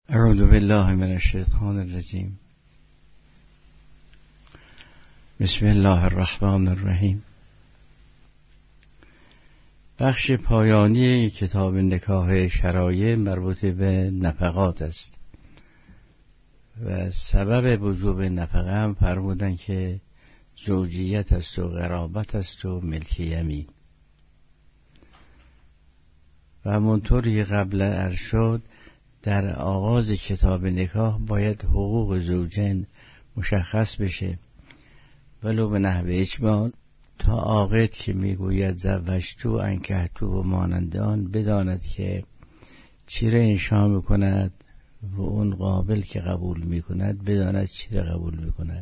اعوذ بالله من الشیطان الرجیم. بسم الله الرحمن الرحیم. بخش پایانی کتاب نکاح شرایع مربوط به نفقات است و سبب وجوب نفقه هم فرمودن که زوجیت است و قرابت است و ملک یمین. و همونطوری قبل عرض شد در آغاز کتاب نکاح باید حقوق زوجین مشخص بشه، ولو به نحو اجمال، تا عاقد که میگوید زوجتو انکحتو و مانند آن بداند که چی را انشا میکند و اون قابل که قبول میکند بداند چی را قبول میکند.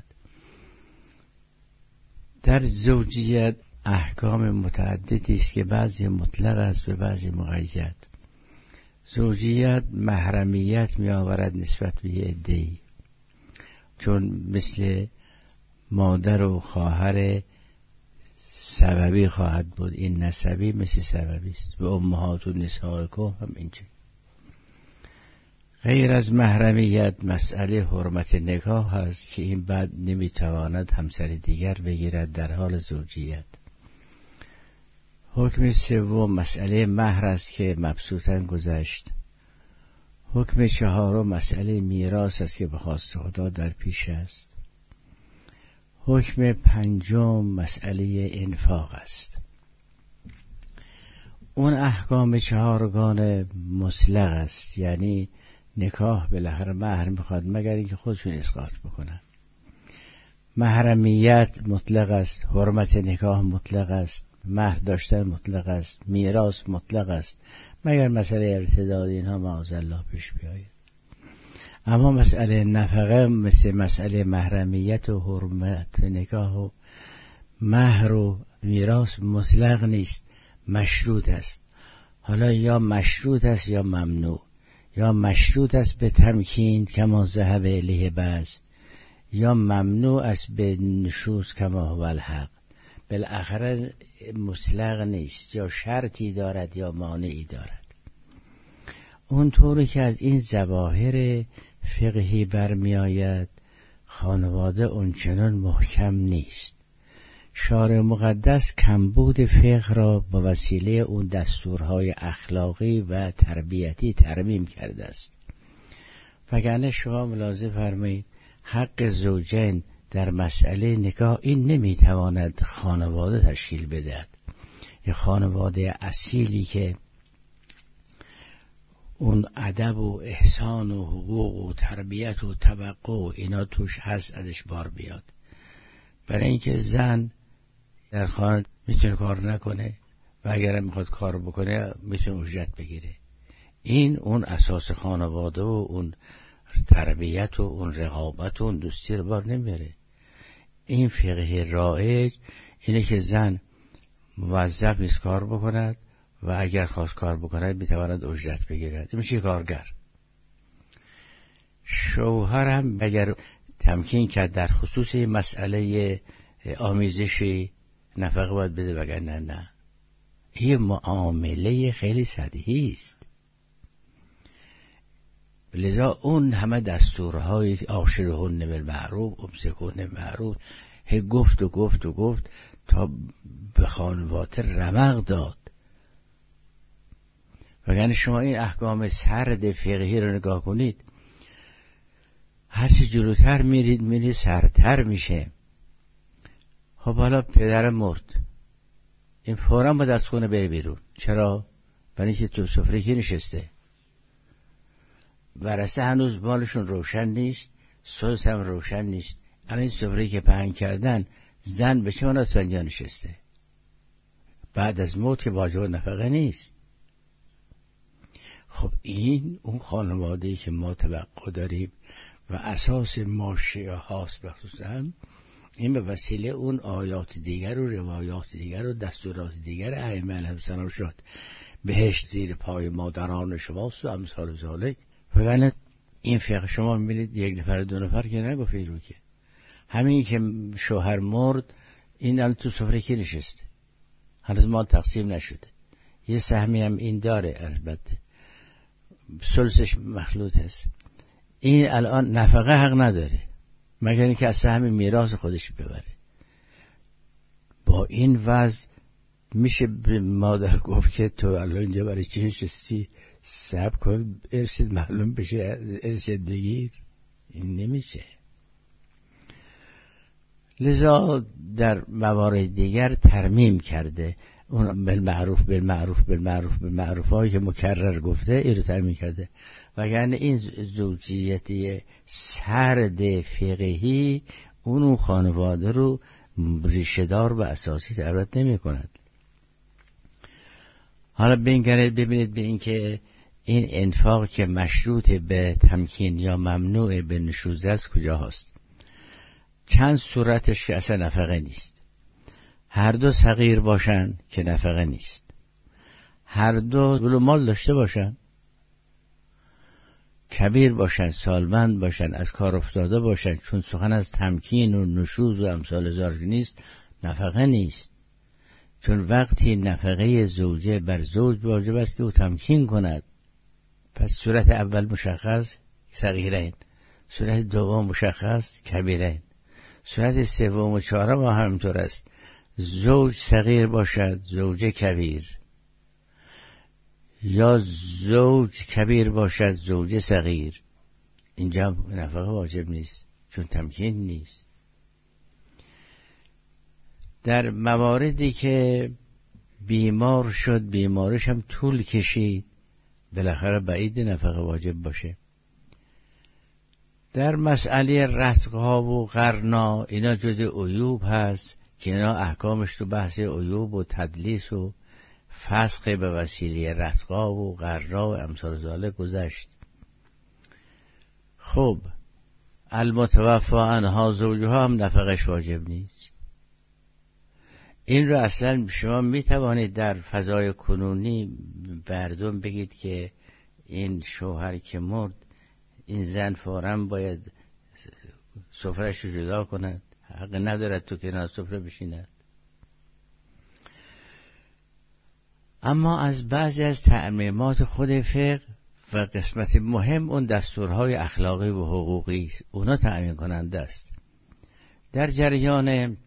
در زوجیت احکام متعددی است که بعضی مطلق است و بعضی مقید. زوجیت محرمیت می آورد نسبت به یه عده‌ای، چون مثل مادر و خواهر سببی خواهد بود، این نسبی مثل سببی است. و امهات و نسائکم هم اینجوری. غیر از محرمیت مسئله حرمت نکاح هست که این بعد نمیتواند همسر دیگر بگیرد در حال زوجیت. حکم سوم مسئله مهر است که مبسوطاً گذشت. حکم چهارم مسئله میراث است که به خواست خدا در پیش است. حکم پنجم مسئله انفاق است. اون احکام چهارگان مطلق است، یعنی نکاح بالاخره مهر میخواد مگر اینکه خودشون اسقاط بکنن. محرمیت مطلق است، حرمت نکاح مطلق است، مهر داشتن مطلق است، میراث مطلق است، مگر مسئله ارتداد اینها معاذالله پیش بیاید. اما مسئله نفقه مثل مسئله محرمیت و حرمت نکاح و مهر و میراث مطلق نیست، مشروط است. حالا یا مشروط است یا ممنوع، یا مشروط است به تمکین کما ذهب الیه بعض، یا ممنوع است به نشوز کما هو الحق. بالاخره مطلق نیست، یا شرطی دارد یا مانعی دارد. اونطوری که از این ظواهر فقهی برمی آید خانواده اونچنان محکم نیست. شارع مقدس کمبود فقه را با وسیله اون دستورهای اخلاقی و تربیتی ترمیم کرده است. وگرنه شما ملاحظه فرمایید حق زوجین در مسئله نکاح این نمیتواند خانواده تشکیل بدهد. یه خانواده اصیلی که اون ادب و احسان و حقوق و تربیت و توقع و اینا توش هست ازش بار بیاد. برای اینکه زن در خانه میتونه کار نکنه و اگر میخواد کار بکنه میتونه اجرت بگیره. این اون اساس خانواده و اون تربیت و اون رقابت و اون دوستی رو بار نمیاره. این فقه رایج اینه که زن موظف نیست کار بکند و اگر خواست کار بکند میتواند اجرت بگیرد. این میشه کارگر. شوهر هم اگر تمکین کرد در خصوص مسئله آمیزشی نفقه باید بده، وگرنه نه. این معامله خیلی سطحی است. لذا اون همه دستورهای عاشرهن بالمعروف امسکوهن بالمعروف گفت تا به خانواده رمق داد. وگرنه شما این احکام سرد فقهی رو نگاه کنید، هرچی جلوتر میرید سردتر میشه. خب حالا پدر مرد، این فوراً باید از خونه بره بیرون. چرا؟ برای اینکه تو سفره کی نشسته؟ ورثه هنوز مالشون روشن نیست، سدس هم روشن نیست. الان این سفره که پهن کردن زن به چه مناسبت اینجا نشسته؟ بعد از موت که واجب نفقه نیست. خب این اون خانواده‌ای که ما توقع داریم و اساس ما شیعه هاست بخصوصا، این به وسیله اون آیات دیگر و روایات دیگر و دستورات دیگر ائمه علیهم السلام شد. بهشت زیر پای مادران شماست و امثال ذالک. وگرنه این فقه شما میبینید یک نفر دو نفر که نگفت رو که همین که شوهر مرد این الان تو سفره کی نشسته؟ هنوز مال تقسیم نشده. یه سهمی هم این داره، البته ثلثش مخلوط هست. این الان نفقه حق نداره مگر اینکه از سهم میراث خودش ببره. با این وضع میشه به مادر گفت که تو الان اینجا برای چی نشستی؟ صبر کن ارثت معلوم بشه، ارثت بگیر. این نمیشه. لذا در موارد دیگر ترمیم کرده، اون بالمعروف هایی که مکرر گفته این رو ترمیم کرده. وگرنه این زوجیتی سرد فقهی اون خانواده رو ریشه‌دار و اساسی تربیت نمی کند. حالا ببینید به این که این انفاق که مشروط به تمکین یا ممنوع به نشوزه است کجا هست؟ چند صورتش که اصلا نفقه نیست. هر دو صغیر باشن که نفقه نیست، هر دو پول و مال داشته باشن، کبیر باشن، سالمند باشن، از کار افتاده باشن، چون سخن از تمکین و نشوز و امثال ذالک نیست، نفقه نیست. چون وقتی نفقه زوجه بر زوج واجب است که او تمکین کند، پس صورت اول مشخص صغیرین، صورت دوم مشخص کبیرین، صورت سوم و چهارم همینطور است. زوج صغیر باشد زوجه کبیر، یا زوج کبیر باشد زوجه صغیر، اینجا نفقه واجب نیست چون تمکین نیست. در مواردی که بیمار شد، بیمارش هم طول کشید، بالاخره بعید نفقه واجب باشه. در مسئله رتقها و قرنا اینا جزء عیوب هست که اینا احکامش تو بحث عیوب و تدلیس و فسخ به وسیله رتقها و قرنا و امثال ذالک گذشت. خب المتوفی عنها زوجها هم نفقش واجب نیست. این رو اصلا شما می توانید در فضای کنونی مردم بگید که این شوهر که مرد، این زن فوراً باید سفره‌اش رو جدا کند، حق ندارد تو کنار سفره بشیند. اما از بعضی از تعمیمات خود فقه و قسمت مهم اون دستورهای اخلاقی و حقوقی اونا تعمیم کننده است. در جریان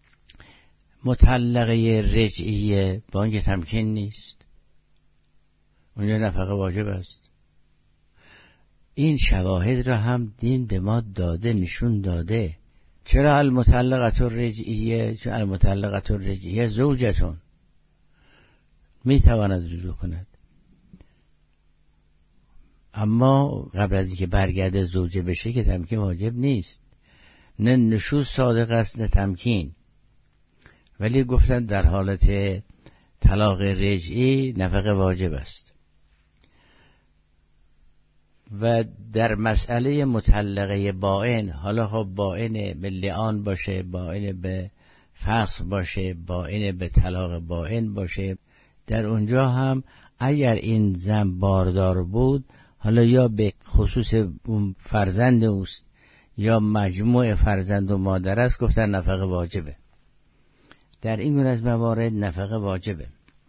مطلقه رجعیه با اینکه تمکین نیست، اونجا نفقه واجب است. این شواهد را هم دین به ما داده، نشون داده. چرا المطلقه الرجعیه؟ چون المطلقه الرجعیه زوجتون می تواند رجوع کند، اما قبل از اینکه برگرده زوجه بشه که تمکین واجب نیست. نه نشوز صادق است نه تمکین. ولی گفتن در حالت طلاق رجعی نفقه واجب است. و در مسئله مطلقه بائن، حالا خب بائن به لعان باشه، بائن به فسخ باشه، بائن به طلاق بائن باشه، در اونجا هم اگر این زن باردار بود، حالا یا به خصوص اون فرزند اوست یا مجموع فرزند و مادر است، گفتن نفقه واجبه. در این گونه از موارد نفقه واجبه.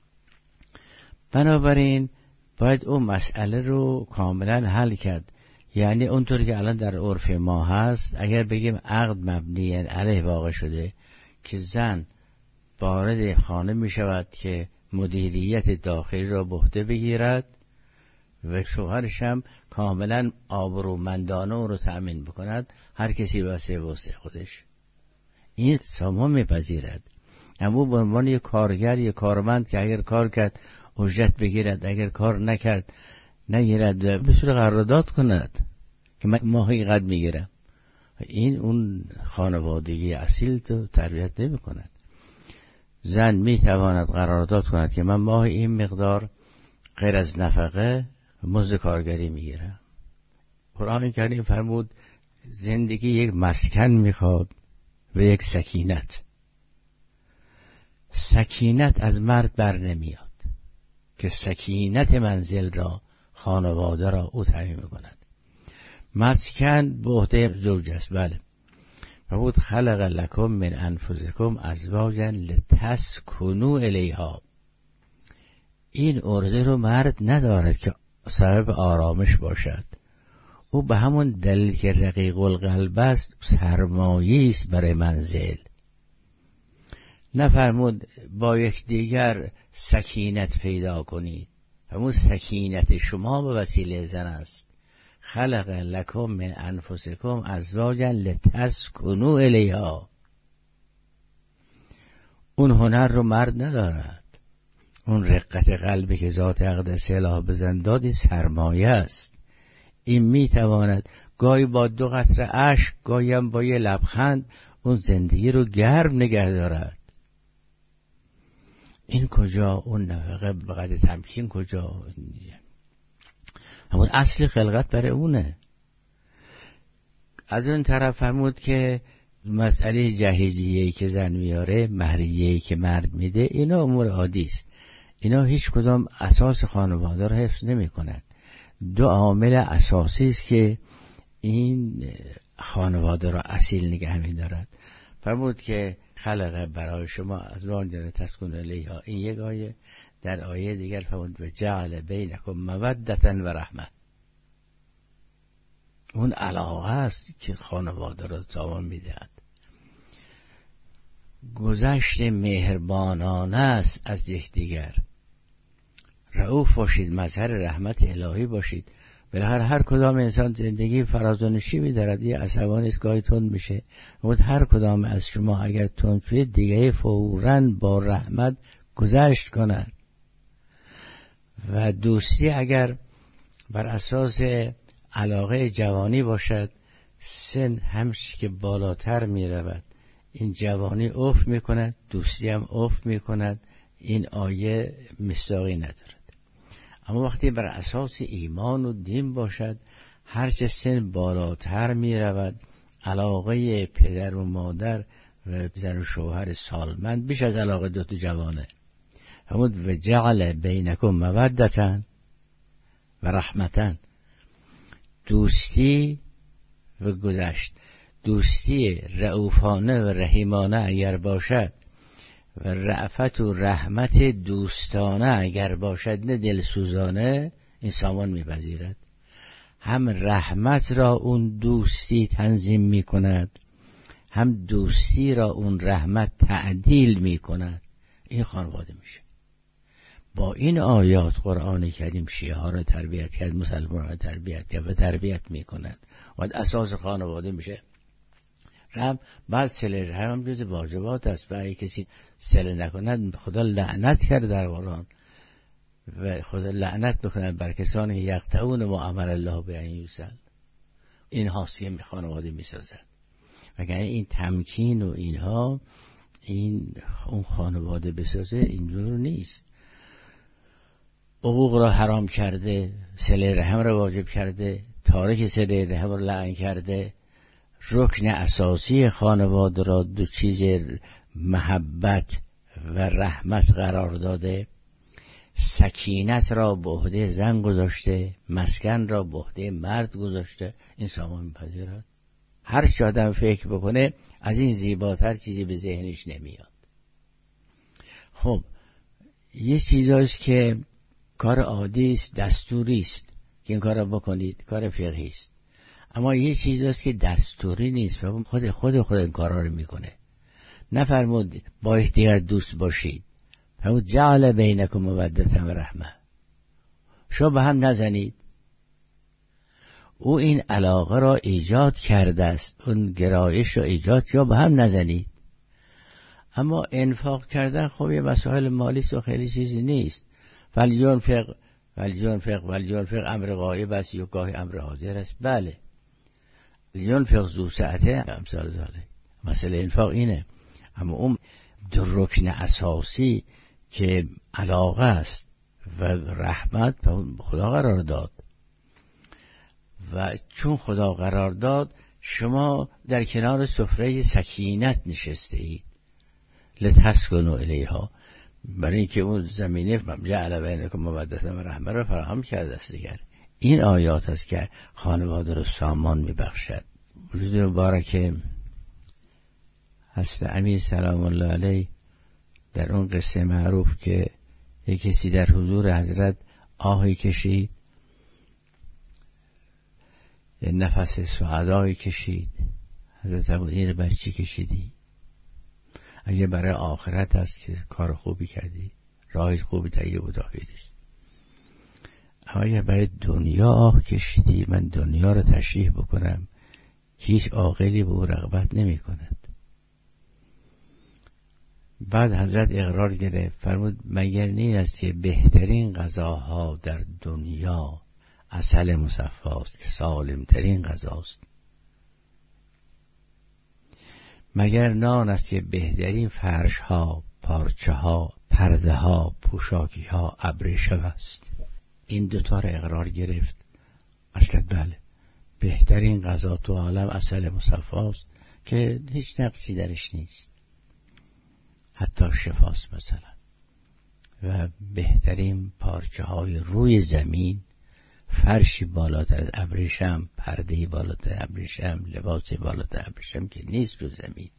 بنابراین باید اون مسئله رو کاملا حل کرد. یعنی اونطوری که الان در عرف ما هست، اگر بگیم عقد مبنی علیه واقع شده که زن وارد خانه می شود که مدیریت داخلی را به عهده بگیرد و شوهرش هم کاملا آبرومندانه او رو تأمین بکند، هر کسی واسه خودش، این سامان میپذیرد. اما به عنوان یک کارگر، یک کارمند که اگر کار کرد اجرت بگیرد، اگر کار نکرد نگیرد و به صورت قرارداد کند که من ماهی قد میگیرم، این اون خانوادگی اصیل تو تربیت نمی کند. زن میتواند قرارداد کند که من ماه این مقدار غیر از نفقه مزد کارگری میگیرم. قرآن کریم فرمود زندگی یک مسکن میخواد و یک سکینت. سکینت از مرد بر نمیاد که سکینت منزل را، خانواده را او تامین میکند. مسکن به عهده زوج است. بله، فرمود خلق لکم من انفسکم ازواجا لتسکنوا الیها. این عرضه رو مرد ندارد که سبب آرامش باشد، او به همون دلیل که رقیق القلب است سرمایه‌ای است برای منزل. نفرمود با یکدیگر سکینت پیدا کنید، همون سکینت شما به وسیله زن است. خلق لکم من انفسکم ازواجا لتسکنوا الیها. اون هنر رو مرد ندارد. اون رقت قلبی که ذات اقدس اله بزن داد این سرمایه است. این میتواند گاهی با 2 قطره اشک، گاهی هم با یه لبخند اون زندگی رو گرم نگه دارد. این کجا؟ اون نفقه بقدر تمکین کجا؟ همون اصل خلقت برای اونه. از اون طرف فرمود که مسئله جهیزیه‌ای که زن میاره، مهریه‌ای که مرد میده، اینا امور عادی است. اینا هیچ کدام اساس خانواده رو حفظ نمی کند. 2 عامل اساسی است که این خانواده را اصیل نگه می‌دارد. فرمود که خلق برای شما ازواج لتسکنوا الیها. این یک آیه. در آیه دیگر فرمود و جعل بینکم مودة و رحمه. اون علاقه است که خانواده را تمام می‌دهد. گذشت مهربانانه است از یکدیگر. رؤوف باشید، مظهر رحمت الهی باشید. بالاخره هر کدام انسان زندگی فراز و نشیبی دارد. یه عصبانی است، گاهی تند میشه. اما هر کدام از شما اگر تند شد دیگه فوراً با رحمت گذشت کند. و دوستی اگر بر اساس علاقه جوانی باشد، سن همش که بالاتر می رود این جوانی افت می کند، دوستی هم افت می کند. این آیه مصداقی ندارد. اما وقتی بر اساس ایمان و دین باشد، هرچه سن بالاتر می رود علاقه پدر و مادر و زن و شوهر سالمند بیش از علاقه 2 جوانه. همون و جعل بینکم مودة و رحمة. دوستی و گذشت، دوستی رؤوفانه و رحیمانه اگر باشد و رأفت و رحمت دوستانه اگر باشد، نه دلسوزانه، این سامان میپذیرد. هم رحمت را اون دوستی تنظیم میکند، هم دوستی را اون رحمت تعدیل میکند. این خانواده میشه. با این آیات قرآن کریم شیعه ها را تربیت کرد، مسلمان را تربیت کرد و تربیت میکند و اساس خانواده میشه. رحم بعد صله رحم هم جز واجبات است و اگه کسی صله نکند خدا لعنت کرد در قرآن و خدا لعنت بکند بر کسانی که یقطعون ما امر الله به ان یوصل. این حاصیه خانواده میسازد. وگرنه این تمکین و اینها این اون خانواده بسازه اینجور نیست. حقوق را حرام کرده، صله رحم را واجب کرده، تارک صله رحم را لعن کرده. رکن اساسی خانواده را 2 چیز محبت و رحمت قرار داده. سکینت را به عهده زن گذاشته، مسکن را به عهده مرد گذاشته. این سامان میپذیرد. هر چی آدم فکر بکنه از این زیباتر چیزی به ذهنش نمیاد. خب یه چیزاست که کار عادی است، دستوری است که این کار را بکنید، کار فقهی است. اما یه چیزاست که دستوری نیست و خود این کارا رو میکنه. نفرمود با یکدیگر دوست باشید، فرمود جعل بینکم مودة و رحمه. شما به هم نزنید. او این علاقه را ایجاد کرده است، اون گرایش را ایجاد، یا به هم نزنید. اما انفاق کردن خب یه مسائل مالی است و خیلی چیزی نیست. فلیونفق امر غایب است یا گاهی امر حاضر است. بله لیونفق ذو سعته امثال ذالک. مسئله انفاق اینه. اما اون 2 رکن اساسی که علاقه است و رحمت خدا قرار داد و چون خدا قرار داد شما در کنار سفره سکینت نشسته اید. لتسکنوا الیها. برای اینکه اون زمینه جعل بینکم مودة و رحمه را فراهم کرده است دیگر. این آیات است که خانواده رو سامان میبخشد. وجود مبارک حضرت امیر سلام الله علیه در اون قصه معروف که یک کسی در حضور حضرت آهی کشید، نفس سعدایی کشید. حضرت ابوالعلی برای چی کشیدی؟ اگه برای آخرت هست که کار خوبی کردی، راه خوبی تهیه بود آفریدیست. اما اگه برای دنیا آه کشیدی، من دنیا رو تشریح بکنم که هیچ عاقلی به او رغبت نمی کند. بعد حضرت اقرار گرفت، فرمود مگر این است که بهترین غذاها در دنیا عسل مصفاست که سالمترین غذاست؟ مگر نان است که بهترین فرش ها، پارچه ها، پرده ها، پوشاکی ها ابریشم است؟ این دوتا را اقرار گرفت. اصلا بله، بهترین غذا تو عالم عسل مصفاست که هیچ نقصی درش نیست، حتی شفاست مثلا. و بهترین پارچه های روی زمین، فرشی بالاتر از ابریشم، پردهی بالاتر از ابریشم، لباسی بالاتر از ابریشم که نیست رو زمین.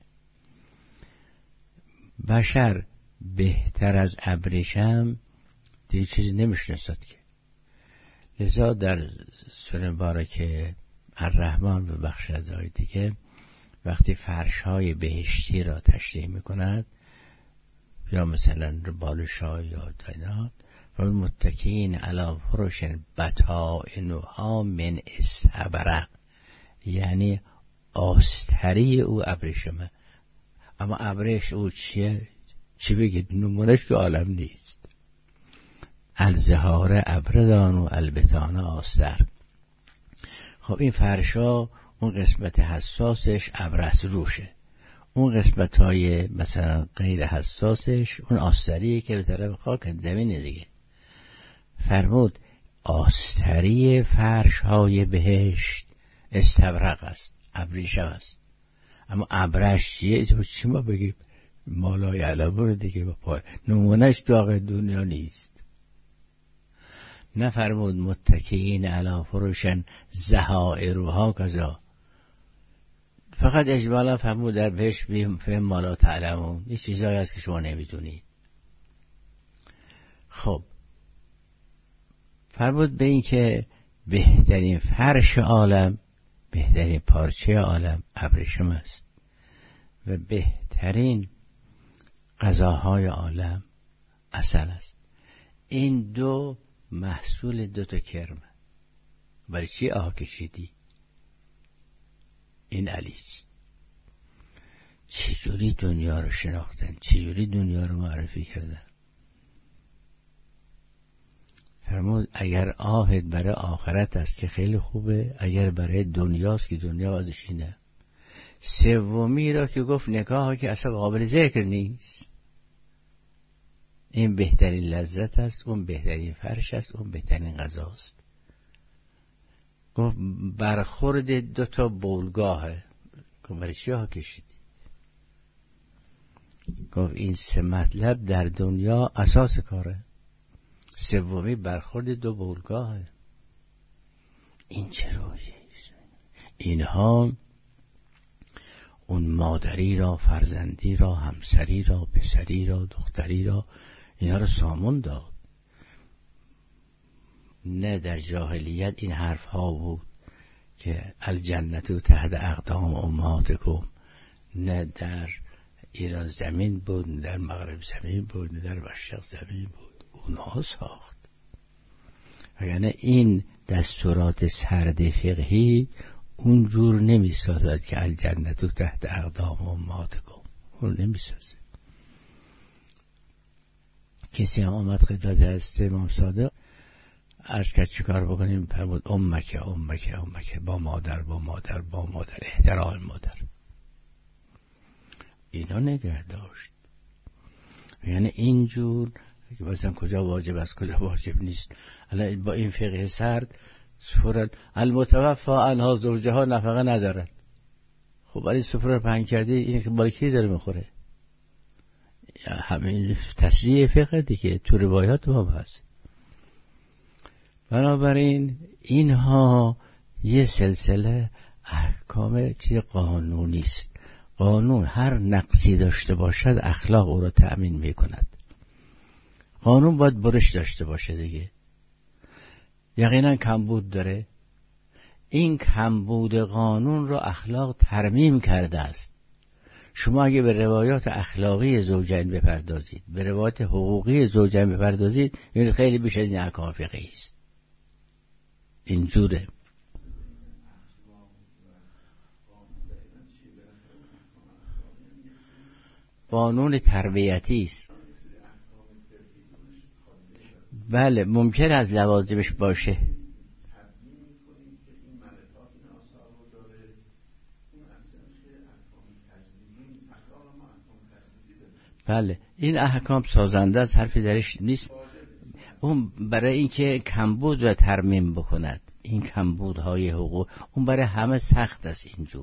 بشر بهتر از ابریشم دیگه چیزی نمیشناسد که. لذا در سوره مبارکه الرحمن و بخش از آیه که وقتی فرش‌های بهشتی را تشریح می‌کند، یا مثلا بالش‌ها یا تنات، و متکئین علی فرش بطائنها من استبرق، یعنی آستری او ابریشمه. اما ابریش او چیه؟ چی بگید؟ نمونش تو عالم نیست. الزهار ابردان و البتان آستر. خب این فرشا اون قسمت حساسش ابرس روشه، اون قسمت های مثلا غیر حساسش اون آستریه که به طرف خاک زمینه دیگه. فرمود آستری فرش های بهشت استبرق است، ابریشم است. اما ابرش چیه؟ چی ما بگیم؟ مالای علمون دیگه با پای نمونش تو آقای دنیا نیست. نفرمود متکئین علی فرشن زهائرها کذا، فقط اجمالا فرمود در بهشت فهم ما لا تعلمون، این چیزایی هست که شما نمیدونید. خب فرمود به این که بهترین فرش عالم، بهترین پارچه عالم ابریشم است و بهترین غذاهای عالم عسل است. این دو محصول دو تا کرمه. برای چی آه کشیدی؟ این علیست. چجوری دنیا رو شناختن، چجوری دنیا رو معرفی کردن. فرمود اگر آهت برای آخرت است که خیلی خوبه، اگر برای دنیاست که دنیا ازش اینه. سومی را که گفت نکاح که اصلا قابل ذکر نیست. این بهترین لذت است، اون بهترین فرش است، اون بهترین غذاست. گفت برخورد دو تا بولگاهه. گفت برای چی ها کشیدی؟ گفت این سه مطلب در دنیا اساس کاره. سومی برخورد دو بولگاهه. این چه رویه؟ اینها اون مادری را، فرزندی را، همسری را، پسری را، دختری را، اینها رو سامون داد. نه در جاهلیت این حرف ها بود که الجنت تحت اقدام امهاتکم، نه در ایران زمین بود، نه در مغرب زمین بود، نه در مشرق زمین بود. اونها ساخت. یعنی این دستورات سرد فقهی اونجور نمی سازد که الجنت تحت اقدام امهاتکم، اون نمی سازد. کسی هم آمد خدمت هست امام صادق عرض کرد چی کار بکنیم؟ فرمود امکه امکه امکه، با مادر با مادر با مادر، احترام مادر. اینا نگه داشت. یعنی اینجور که مثلا کجا واجب است کجا واجب نیست. الان با این فقه سرد سفرن المتوفى عنها زوجها نفقه ندارد. خب ولی سفره رو پهن کردی، این که بالا کی داره میخوره؟ همین تصریح فقه دیگه تو روایات ما هست. بنابراین اینها یه سلسله احکام چیز قانونی است. قانون هر نقصی داشته باشد اخلاق او را تأمین میکند. قانون باید برش داشته باشه دیگه. یقینا کمبود داره. این کمبود قانون را اخلاق ترمیم کرده است. شما اگه به روایات اخلاقی زوجین بپردازید، به روایات حقوقی زوجین بپردازید، این خیلی بیش از این احکام فقهی است. اینجوره. قانون تربیتی است. بله ممکن از لوازمش باشه. بله این احکام سازنده از حرفی درش نیست. اون برای اینکه کمبود و ترمیم بکند، این کمبودهای حقوق، اون برای همه سخت است. اینجور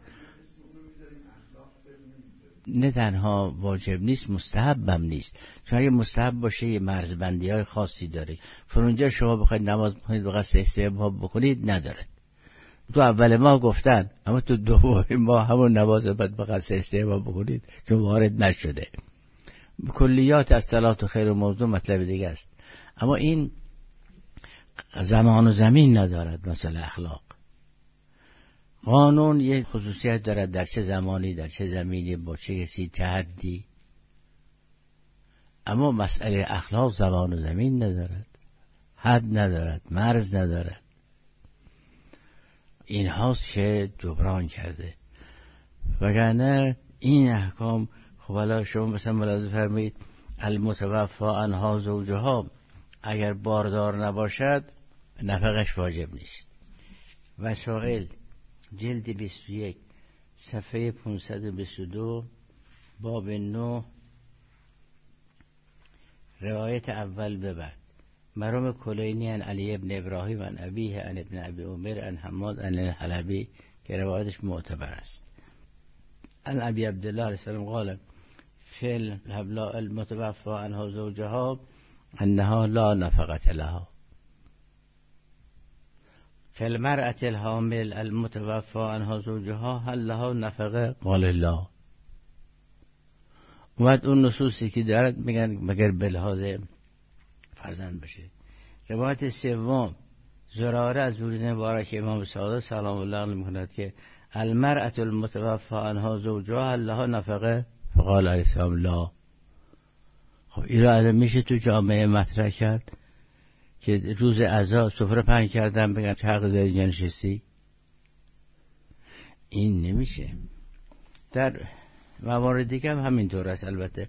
نه تنها واجب نیست، مستحبم نیست. چون اگه مستحب باشه یه مرزبندی های خاصی داره. فرونجا شما بخواید نماز بخونید بقید 3 ماه بکنید نداره. تو اول ماه گفتن، اما تو دوم ماه همون نماز باید بقید 3 ماه بکنید، چون وارد نشده. کلیات از صلات و خیر و موضوع مطلب دیگه است. اما این زمان و زمین ندارد. مثلا اخلاق، قانون یک خصوصیت دارد، در چه زمانی، در چه زمینی، با چه کسی، چه حدی. اما مسئله اخلاق زمان و زمین ندارد، حد ندارد، مرز ندارد. این هاست که جبران کرده. وگرنه این احکام، خب حالا شما مثلا ملاحظه فرمایید المتوفی عنها زوجها، اگر باردار نباشد نفقش واجب نیست. وسائل جلد 21 صفحه 522 باب 9 روایت اول به بعد. مرحوم کلینی عن علی ابن ابراهیم عن ابیه عن ابن ابی عمر عن حماد عن الحلبی که روایتش معتبر است. عن ابی عبدالله علیه السلام قال فی الحبلاء المتوفى عنها زوجها انها لا نفقت لها. فی المرأة الحامل المتوفى عنها زوجها هل لها نفقه؟ قال لا. اومد اون نصوصی که دارد میگن مگر به لحاظ فرزند بشه. روایت سوم زراره از ورود مبارک امام صادق سلام الله علیه میکند که المرأة المتوفى عنها زوجها هل لها نفقه؟ فقال علیه السلام لا. خب این را میشه تو جامعه مطرح کرد که روز عزا سفره پهن کردن بگن چه حق داری اینجا نشستی؟ این نمیشه. در موارد دیگه هم همینطور است. البته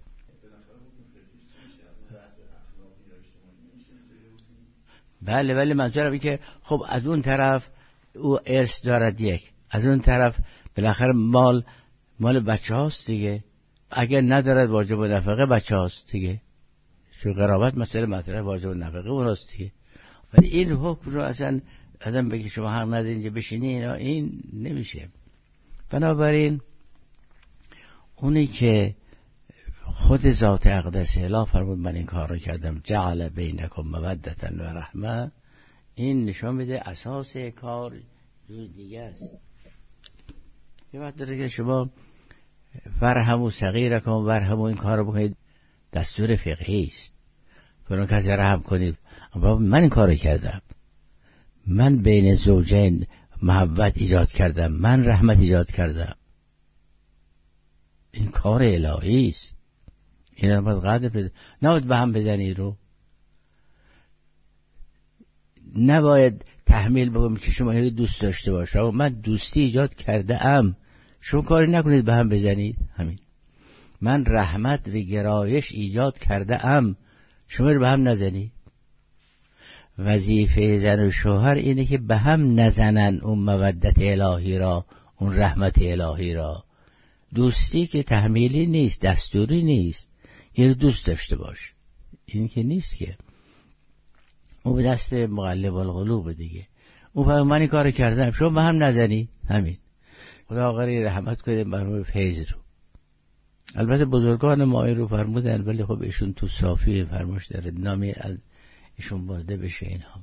بله ولی منظورم این که خب از اون طرف او ارث دارد یک، از اون طرف بالاخره مال بچه هاست دیگه. اگر ندارد واجب و نفقه بچه هاست دیگه، چون قرابت مسئله مطرح واجب و نفقه اون هست دیگه. ولی این حکم رو اصلا آدم بگه شما حق نداری اینجا بشینی، این نمیشه. بنابراین اونی که خود ذات اقدس اله فرمود من این کار رو کردم جعل بینکم مودة و رحمه، این نشان میده اساس کار جور دیگه است. یه وقت داره که شما ورحموا صغیرکم ورحموا این کار رو بکنید، دستور فقهی است. فرون کسی رحم کنید. اما من این کار رو کردم، من بین زوجین محبت ایجاد کردم، من رحمت ایجاد کردم. این کار الهی است. این هم باید قدر بده. نباید به هم بزنی رو، نباید تحمیل بکنم که شما این دوست داشته باشه. من دوستی ایجاد کرده ام، شما کاری نکنید به هم بزنید. همین. من رحمت و گرایش ایجاد کرده ام، شما رو به هم نزنید. وظیفه زن و شوهر اینه که به هم نزنن اون مودت الهی را، اون رحمت الهی را. دوستی که تحمیلی نیست، دستوری نیست، یه دوست داشته باش، این که نیست که. اون به دست مقلب القلوب دیگه. اون من این کار کردم شما به هم نزنی. همین. خدا آقایی رحمت کنه مرحوم فیض رو. البته بزرگان ما این رو فرمودن، ولی خب ایشون تو صافی فرموش داره نامی از ایشون برده بشه. اینها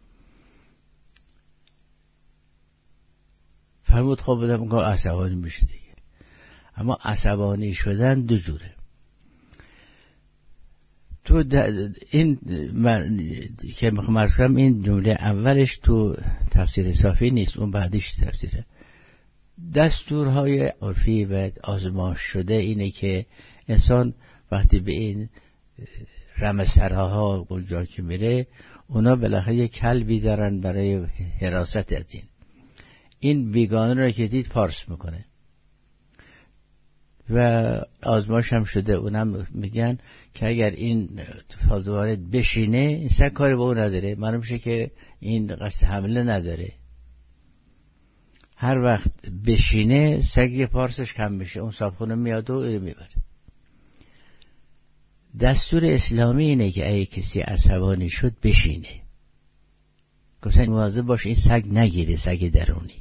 فرمود خب بدم که عصبانی میشه دیگه. اما عصبانی شدن دو جوره. تو این که میخوام عرض کنم، این جمله اولش تو تفسیر صافی نیست، اون بعدیش تفسیره. دستورهای عرفی و آزمایش شده اینه که انسان وقتی به این رمسرها اونجا که میره، اونا بالاخره یک کلبی دارن برای حراست از این بیگانه را که دید پارس میکنه و آزمایش هم شده. اونم میگن که اگر این تازه وارد بشینه، این سگ کاری به اون نداره، معلوم میشه که این قصد حمله نداره. هر وقت بشینه سگ پارسش کم میشه، اون صابخونه میاد و میبره. دستور اسلامی اینه که اگه کسی عصبانی شد بشینه، گفتن مواظب باش این سگ نگیره، سگ درونی.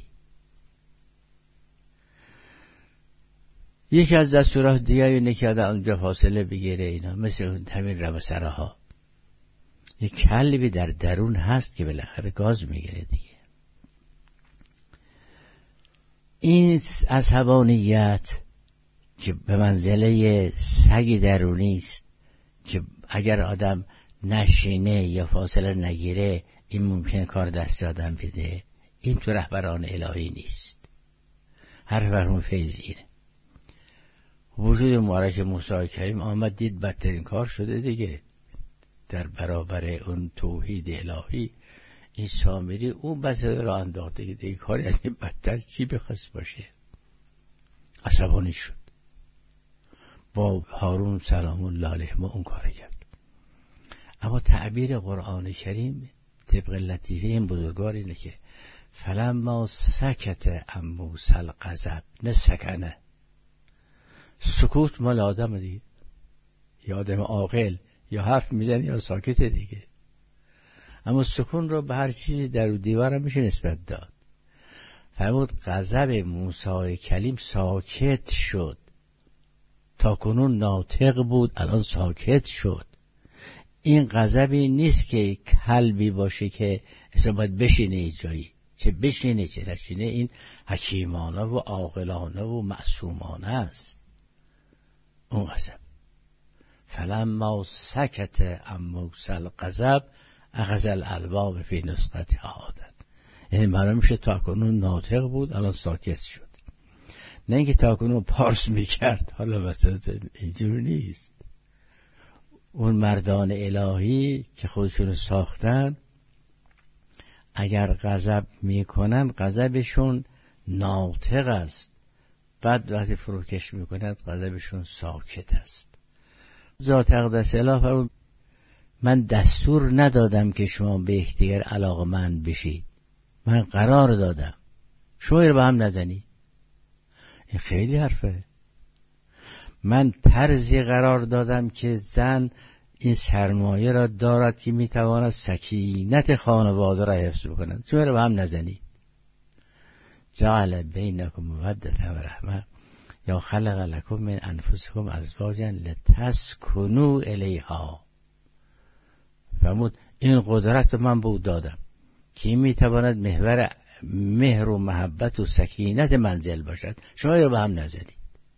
یکی از دستورات دیگه اینه که آدم اونجا فاصله بگیره، اینا مثل همین رمسره ها. یک کلبی در درون هست که بالاخره گاز میگیره دیگه. این عصبانیت که به منزله سگ درونی است که اگر آدم نشینه یا فاصله نگیره این ممکنه کار دست آدم بده، این تو رهبران الهی نیست. هر فرمون فیضینه. وجود مبارک موسی کریم آمد دید بدترین کار شده دیگه در برابر اون توحید الهی. این سامری اون بسه را انداخته دیگه کاری از این بدتر چی بخواست باشه. عصبانی شد. با هارون سلام الله علیه ما اون کار کرد. اما تعبیر قرآن کریم طبق لطیفه این بزرگوار اینه که فلما سکت عن موسی الغضب، نه سکنه. سکوت مال آدم دیگه، یا آدم عاقل یا حرف میزنه یا ساکته دیگه. اما سکون رو به هر چیزی در و دیوار هم میشه نسبت داد. فرمود غضب موسی کلیم ساکت شد، تا کنون ناطق بود الان ساکت شد. این غضبی نیست که کلبی باشه که اصلا باید بشینه ای جایی، چه بشینه چه نشینه. این حکیمانه و عاقلانه و معصومانه است اون غضب. فلما سکت عن موسی الغضب اخذ الالواح فی نسخت عادت. یعنی معلوم میشه تا کنون ناطق بود الان ساکت شد، نه اینکه تا کنون پارس میکرد. حالا وسط اینجور نیست. اون مردان الهی که خودشون ساختن اگر غضب میکنن غضبشون ناطق است، بعد وقتی فروکش میکنند غضبشون ساکت است. ذات اقدس اله فرمود من دستور ندادم که شما به یکدیگر علاقه‌مند بشید، من قرار دادم شما رو به هم نزنی. این خیلی حرفه. من طرزی قرار دادم که زن این سرمایه را دارد که میتواند سکینت خانواده را حفظ بکند، شما رو به هم نزنی. جعل بینکم مودة و رحمه یا خلق لکم من انفسکم ازواجا لتسکنوا الیها. فرمود این قدرت من به او دادم که میتواند محور مهر و محبت و سکینت منزل باشد، شما رو به هم نزنید.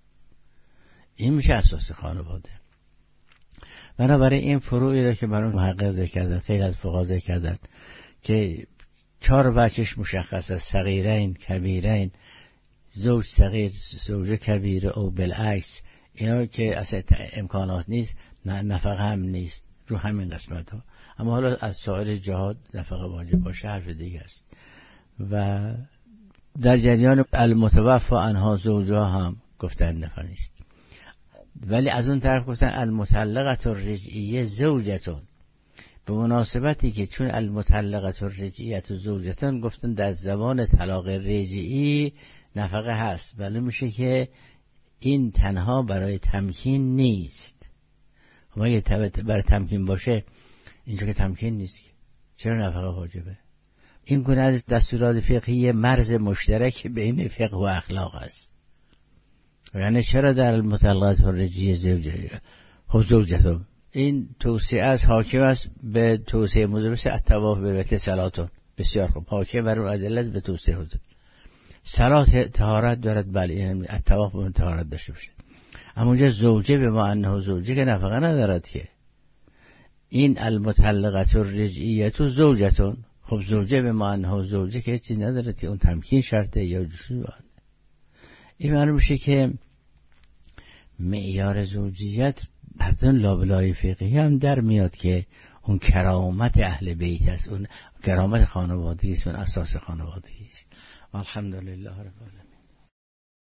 این میشه اساس خانواده. بنابراین این فروعی را که برای محقق ذکر کردن، خیلی از فقها ذکر کردن که 4 وجهش مشخص است: صغیرین، کبیرین، زوج صغیر، زوجه کبیره او بالعکس. اینا که اصلا امکانات نیست، نفقه هم نیست رو همین قسمت ها. اما حالا از سایر جهات نفقه واجب باشه حرف دیگه است. و در جریان المتوفی عنها زوجها هم گفتن نفقه نیست. ولی از اون طرف گفتن المطلقه الرجعیه زوجتون، به مناسبتی که چون المطلقه الرجعیه زوجتون گفتن در زبان طلاق رجعی نفقه هست، ولی میشه که این تنها برای تمکین نیست. خب اگه برای تمکین باشه اینجا که تمکین نیست که چرا نفقه واجبه؟ این گونه از دستورات فقهی مرز مشترک بین فقه و اخلاق است. یعنی چرا در المطلقات الرجعیه زوجتون؟ این توصیه از حاکم است به توصیه مذهبی الطواف بالبیت صلاتون. بسیار خوب، حاکم بر اون ادله به توصیه حضور. صلات طهارت دارد، بله، یعنی الطواف به طهارت داشته باشه. اما اونجا زوجه به ما انه زوجه که نفقه ندارد که. این المطلقه الرجعیه زوجتون، خب زوجه به معنی زوجه که چیزی نداره که اون تمکین شرطه یا جسوم. این معلوم میشه که معیار زوجیت حتی لابلای فقهی هم در میاد که اون کرامت اهل بیت است، اون کرامت خانوادگی است، اون اساس خانوادگی است. الحمدلله رب العالمین.